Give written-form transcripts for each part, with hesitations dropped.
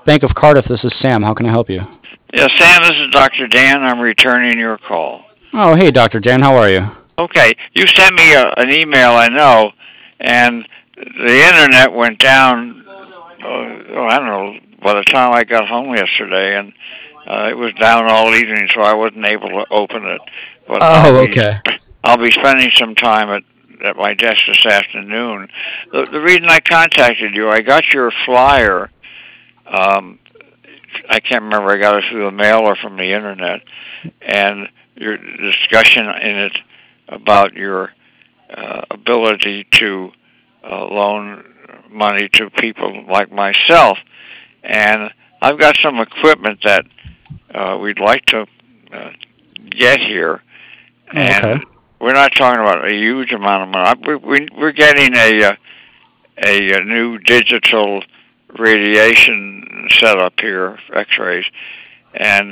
Bank of Cardiff. This is Sam. How can I help you? Yeah, Sam, this is Dr. Dan. I'm returning your call. Oh, hey, Dr. Dan. How are you? Okay, you sent me an email, I know, and the internet went down, I don't know, by the time I got home yesterday, and it was down all evening, so I wasn't able to open it. But Oh, okay. I'll be spending some time at my desk this afternoon. The reason I contacted you, I got your flyer. I can't remember, I got it through the mail or from the internet, and your discussion in it about your ability to loan money to people like myself. And I've got some equipment that we'd like to get here. And Okay. we're not talking about a huge amount of money. We're getting a new digital radiation setup here, X-rays, and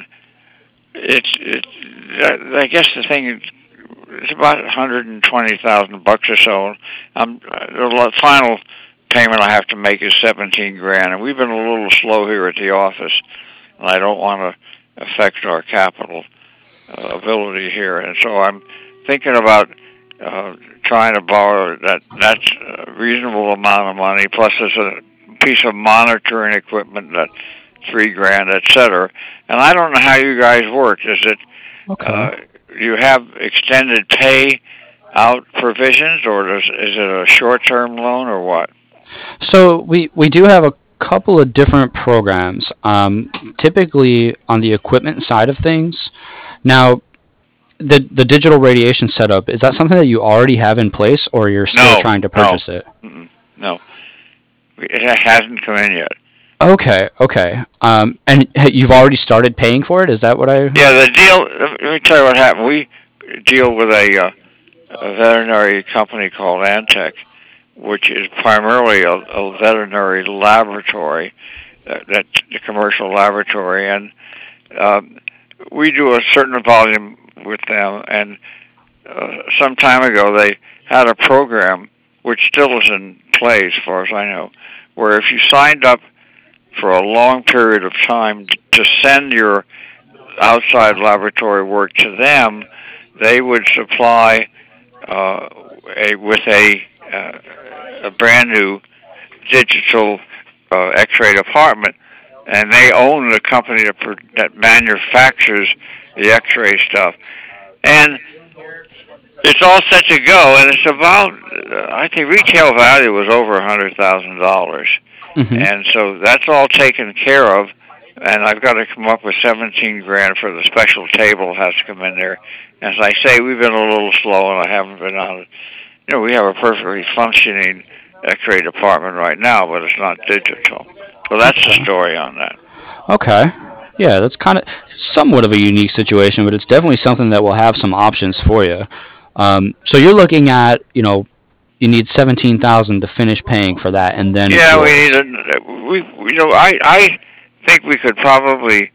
I guess the thing is, it's about $120,000 or so. The final payment I have to make is $17,000, and we've been a little slow here at the office, and I don't want to affect our capital ability here, and so I'm thinking about trying to borrow that's a reasonable amount of money. Plus, there's a piece of monitoring equipment that $3,000, etc. And I don't know how you guys work. Is it you have extended pay out provisions, or is it a short-term loan, or what? So we do have a couple of different programs. Typically on the equipment side of things. Now, the digital radiation setup, is that something that you already have in place, or you're still trying to purchase it? No. It hasn't come in yet. Okay. And you've already started paying for it? Is that what I? Yeah, the deal. Let me tell you what happened. We deal with a veterinary company called Antech, which is primarily a veterinary laboratory, that's a commercial laboratory, and we do a certain volume with them. And some time ago, they had a program, which still is in place, as far as I know, where if you signed up for a long period of time to send your outside laboratory work to them, they would supply with a brand new digital X-ray department, and they own the company that manufactures the X-ray stuff. And it's all set to go, and it's about, I think retail value was over $100,000. And so that's all taken care of, and I've got to come up with $17,000 for the special table that has to come in there. As I say, we've been a little slow, and I haven't been on it. We have a perfectly functioning X-ray department right now, but it's not digital. So that's the story on that. Okay. Yeah, that's kind of somewhat of a unique situation, but it's definitely something that will have some options for you. So you're looking at, you need 17,000 to finish paying for that, and then yeah, I think we could probably,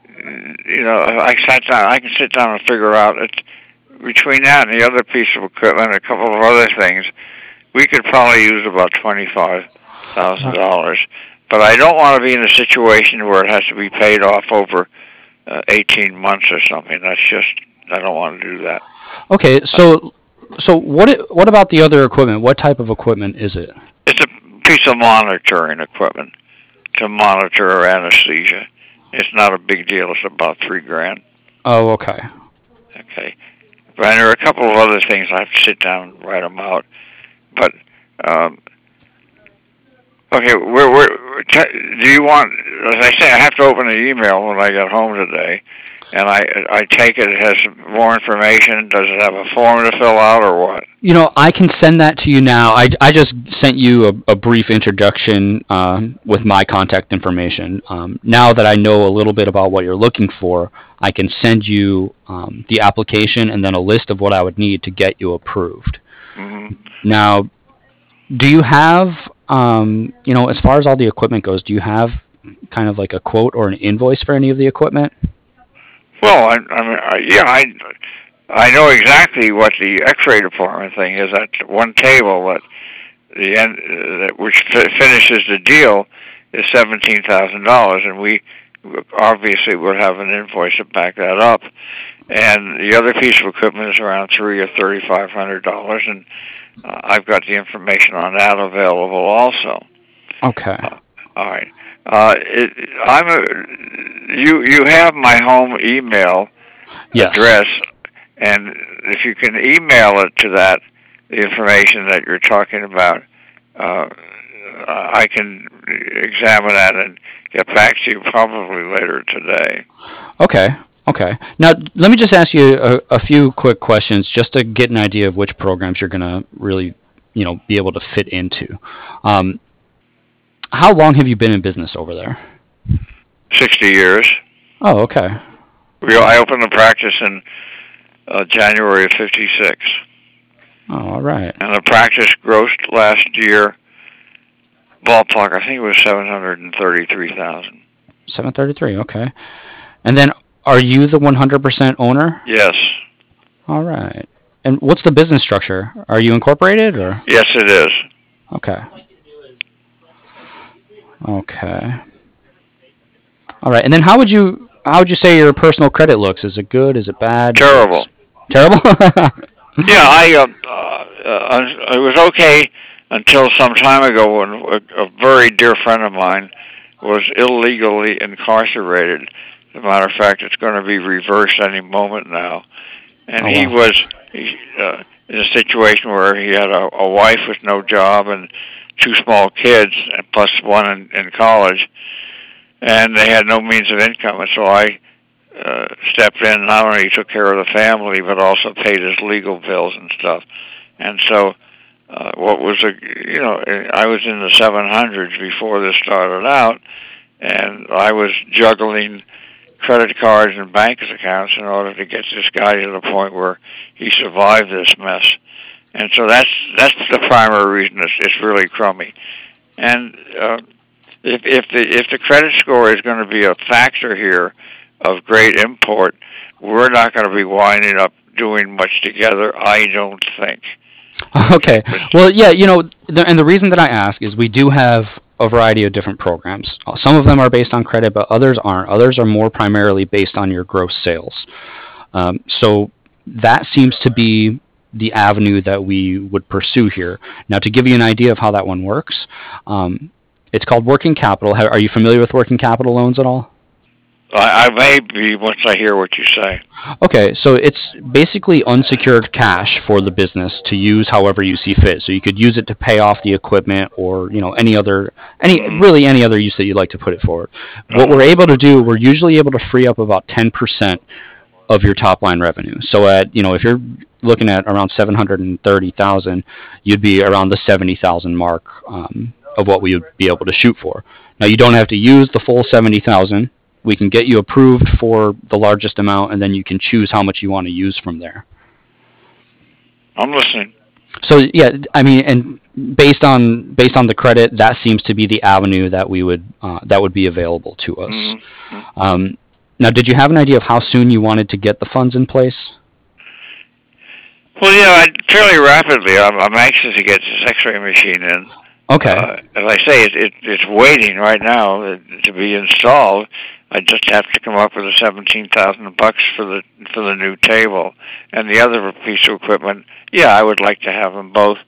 I can sit down and figure out it between that and the other piece of equipment, a couple of other things. We could probably use about $25,000, but I don't want to be in a situation where it has to be paid off over 18 months or something. I don't want to do that. Okay, so what about the other equipment? What type of equipment is it? It's a piece of monitoring equipment to monitor anesthesia. It's not a big deal. It's about $3,000. Oh, okay. Okay. But there are a couple of other things I have to sit down and write them out. But okay, do you want? As I say, I have to open the email when I get home today, and I take it has more information. Does it have a form to fill out or what? I can send that to you now. I just sent you a brief introduction with my contact information. Now that I know a little bit about what you're looking for, I can send you the application and then a list of what I would need to get you approved. Mm-hmm. Now, do you have, as far as all the equipment goes, do you have kind of like a quote or an invoice for any of the equipment? Well, I know exactly what the X-ray department thing is. At one table, which finishes the deal, is $17,000, and we obviously would have an invoice to back that up. And the other piece of equipment is around $3,000 or $3,500, and I've got the information on that available also. Okay. All right. You have my home email address, and if you can email it to that, the information that you're talking about, I can examine that and get back to you probably later today. Okay. Okay. Now, let me just ask you a few quick questions just to get an idea of which programs you're going to really, be able to fit into. How long have you been in business over there? 60 years. Oh, okay. I opened the practice in January of '56. Oh, all right. And the practice grossed last year, ballpark, I think it was $733,000. 733. Okay. And then, are you the 100% owner? Yes. All right. And what's the business structure? Are you incorporated or? Yes, it is. Okay. Okay. All right. And then how would you say your personal credit looks? Is it good? Is it bad? Terrible. Terrible? Yeah, it was okay until some time ago when a very dear friend of mine was illegally incarcerated. As a matter of fact, it's going to be reversed any moment now. And wow. He was in a situation where he had a wife with no job and two small kids, and plus one in college, and they had no means of income. And so I stepped in, not only took care of the family, but also paid his legal bills and stuff. And so what was I was in the 700s before this started out, and I was juggling credit cards and bank accounts in order to get this guy to the point where he survived this mess. And so that's the primary reason it's really crummy. And if the credit score is going to be a factor here of great import, we're not going to be winding up doing much together, I don't think. Okay. Well, yeah, and the reason that I ask is we do have a variety of different programs. Some of them are based on credit, but others aren't. Others are more primarily based on your gross sales. So that seems to be the avenue that we would pursue here. Now, to give you an idea of how that one works, it's called working capital. Are you familiar with working capital loans at all? I may be once I hear what you say. Okay, so it's basically unsecured cash for the business to use however you see fit. So you could use it to pay off the equipment, or any other use that you'd like to put it forward. What we're able to do, we're usually able to free up about 10% of your top line revenue. So if you're looking at around 730,000, you'd be around the 70,000 mark of what we would be able to shoot for. Now, you don't have to use the full 70,000. We can get you approved for the largest amount, and then you can choose how much you want to use from there. I'm listening. So yeah, I mean, and based on the credit, that seems to be the avenue that would be available to us. Mm-hmm. Now, did you have an idea of how soon you wanted to get the funds in place? Well, yeah, fairly rapidly. I'm anxious to get this X-ray machine in. Okay. As I say, it's waiting right now to be installed. I just have to come up with $17,000 for the new table, and the other piece of equipment. Yeah, I would like to have them both.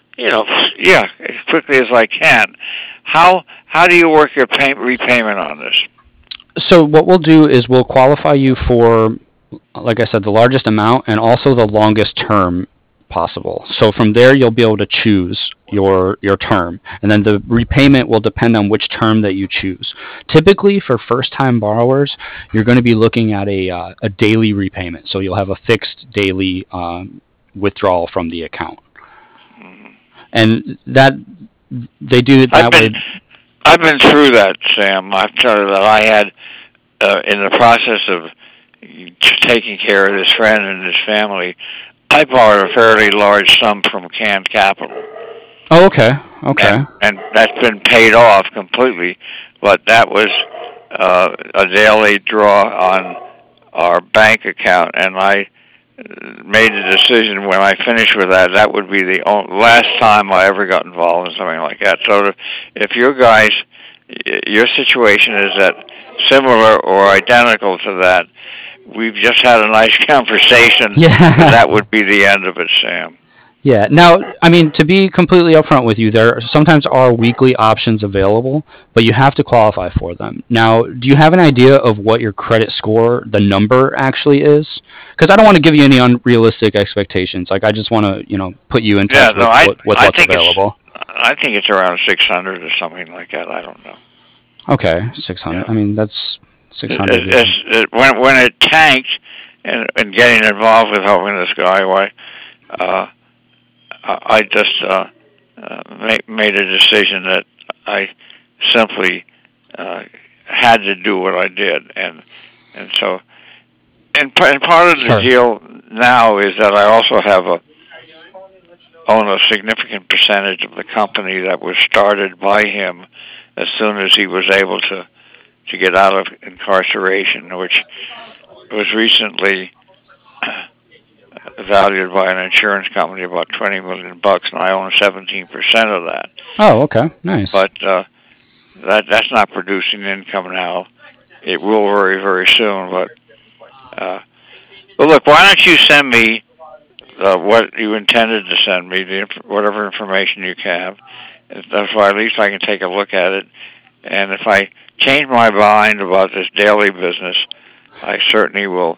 As quickly as I can. How do you work your repayment on this? So what we'll do is we'll qualify you for, like I said, the largest amount and also the longest term possible. So from there, you'll be able to choose your term, and then the repayment will depend on which term that you choose. Typically, for first-time borrowers, you're going to be looking at a daily repayment. So you'll have a fixed daily withdrawal from the account, and that they do it that way. I've been through that, Sam. I've told you that I had in the process of taking care of this friend and his family, I borrowed a fairly large sum from Canned Capital. Oh, okay. Okay. And that's been paid off completely, but that was a daily draw on our bank account, and I made the decision when I finished with that would be the last time I ever got involved in something like that. So if your guys your situation is that similar or identical to that. We've just had a nice conversation, Yeah. and that would be the end of it, Sam. Yeah. Now, I mean, to be completely upfront with you, there sometimes are weekly options available, but you have to qualify for them. Now, do you have an idea of what your credit score, the number actually is? Because I don't want to give you any unrealistic expectations. Like, I just want to, put you in Yeah, touch no, with I what's think it's available. I think it's around 600 or something like that. I don't know. Okay, 600. Yeah. I mean, that's 600 isn't. When it tanked and getting involved with helping this guy, why I just made a decision that I simply had to do what I did, and so and part of the Sure. deal now is that I also own a significant percentage of the company that was started by him as soon as he was able to get out of incarceration, which was recently valued by an insurance company about $20 million, and I own 17% of that. Oh, okay. Nice. But that's not producing income now. It will very very soon. But look, why don't you send me what you intended to send me, whatever information you have. That's why at least I can take a look at it. And if I change my mind about this daily business, I certainly will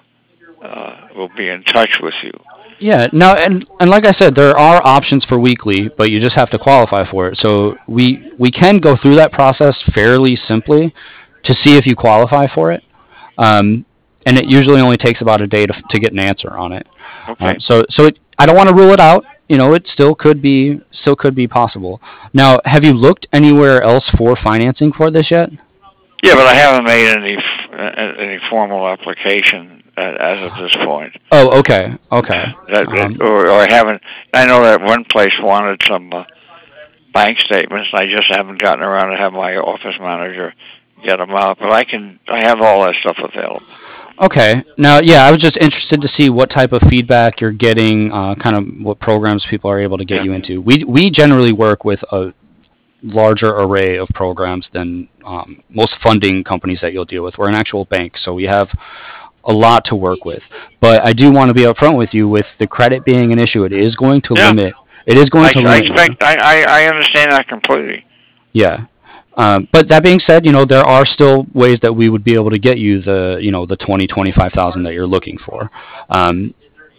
be in touch with you. Yeah, no, and like I said, there are options for weekly, but you just have to qualify for it. So we can go through that process fairly simply to see if you qualify for it. Um, and it usually only takes about a day to get an answer on it. Okay. I don't want to rule it out. It still could be possible. Now, have you looked anywhere else for financing for this yet? Yeah, but I haven't made any formal application as of this point. Oh, okay, okay. Or I haven't. I know that one place wanted some bank statements. I just haven't gotten around to have my office manager get them out. But I have all that stuff available. Okay. Now, yeah, I was just interested to see what type of feedback you're getting, kind of what programs people are able to get Yeah. you into. We generally work with a larger array of programs than most funding companies that you'll deal with. We're an actual bank, so we have a lot to work with. But I do want to be upfront with you with the credit being an issue. It is going to Yeah. limit. It is going to I limit you. expect. I understand that completely. Yeah. But that being said, there are still ways that we would be able to get you the 25,000 that you're looking for. Um,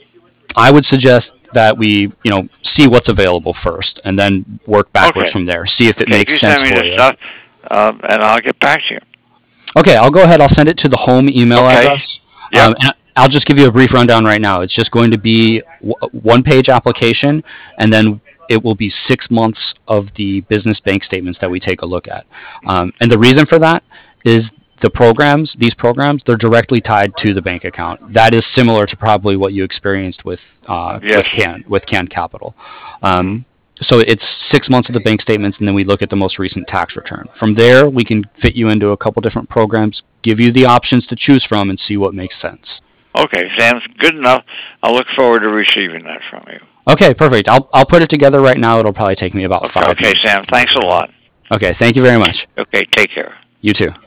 I would suggest that we see what's available first, and then work backwards Okay. from there. See if it Okay. If makes you sense send me for the you. stuff, and I'll get back to you. Okay, I'll go ahead. I'll send it to the home email Okay. address. Yep. And I'll just give you a brief rundown right now. It's just going to be one-page application, and then it will be 6 months of the business bank statements that we take a look at. And the reason for that is these programs, they're directly tied to the bank account. That is similar to probably what you experienced with Yes. Can Capital. So it's 6 months of the bank statements, and then we look at the most recent tax return. From there, we can fit you into a couple different programs, give you the options to choose from, and see what makes sense. Okay, Sam. Good enough. I'll look forward to receiving that from you. Okay, perfect. I'll put it together right now. It'll probably take me about Okay, 5 minutes. Sam. Thanks a lot. Okay, thank you very much. Okay, take care. You too.